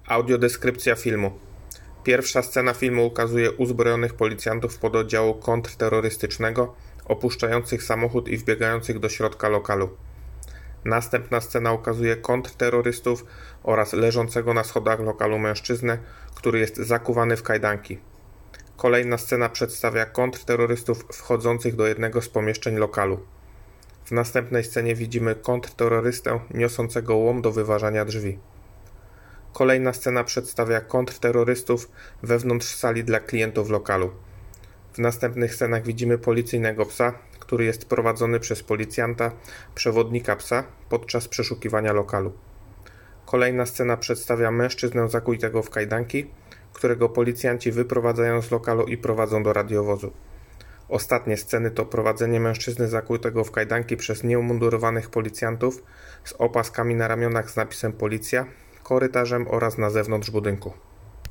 Audiodeskrypcja filmu. Pierwsza scena filmu ukazuje uzbrojonych policjantów pododdziału kontrterrorystycznego opuszczających samochód i wbiegających do środka lokalu. Następna scena ukazuje kontrterrorystów oraz leżącego na schodach lokalu mężczyznę, który jest zakuwany w kajdanki. Kolejna scena przedstawia kontrterrorystów wchodzących do jednego z pomieszczeń lokalu. W następnej scenie widzimy kontrterrorystę niosącego łom do wyważania drzwi. Kolejna scena przedstawia kontrterrorystów wewnątrz sali dla klientów lokalu. W następnych scenach widzimy policyjnego psa, który jest prowadzony przez policjanta, przewodnika psa podczas przeszukiwania lokalu. Kolejna scena przedstawia mężczyznę zakutego w kajdanki, którego policjanci wyprowadzają z lokalu i prowadzą do radiowozu. Ostatnie sceny to prowadzenie mężczyzny zakutego w kajdanki przez nieumundurowanych policjantów z opaskami na ramionach z napisem Policja, korytarzem oraz na zewnątrz budynku.